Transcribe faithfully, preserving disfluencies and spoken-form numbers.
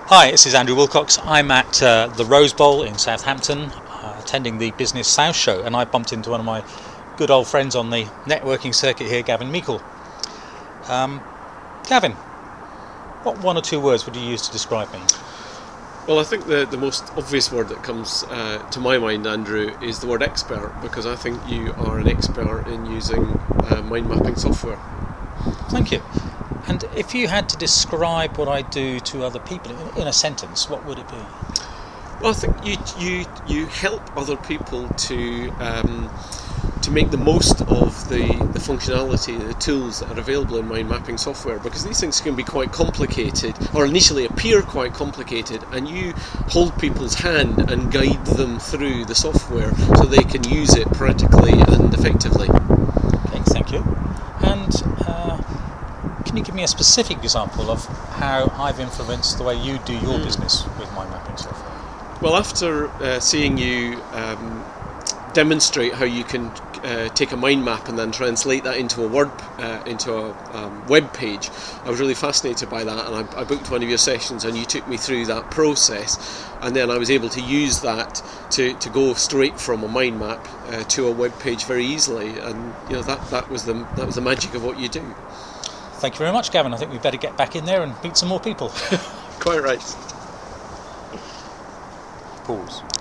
Hi, this is Andrew Wilcox. I'm at uh, the Rose Bowl in Southampton, uh, attending the Business South Show, and I bumped into one of my good old friends on the networking circuit here, Gavin Meikle. Um, Gavin, what one or two words would you use to describe me? Well, I think the, the most obvious word that comes uh, to my mind, Andrew, is the word expert, because I think you are an expert in using uh, mind mapping software. Thank you. And if you had to describe what I do to other people in, in a sentence, what would it be? Well, I think you you you help other people to um, to make the most of the, the functionality, the tools that are available in mind mapping software, because these things can be quite complicated, or initially appear quite complicated, and you hold people's hand and guide them through the software so they can use it practically and effectively. Okay, thank you. And uh, can you give me a specific example of how I've influenced the way you do your mm. business with mind mapping software? Well, after uh, seeing you um, demonstrate how you can uh, take a mind map and then translate that into a word, uh, into a um, web page, I was really fascinated by that, and I, I booked one of your sessions, and you took me through that process, and then I was able to use that to, to go straight from a mind map uh, to a web page very easily, and you know that, that was the that was the magic of what you do. Thank you very much, Gavin. I think we better get back in there and meet some more people. Quite right. Pause.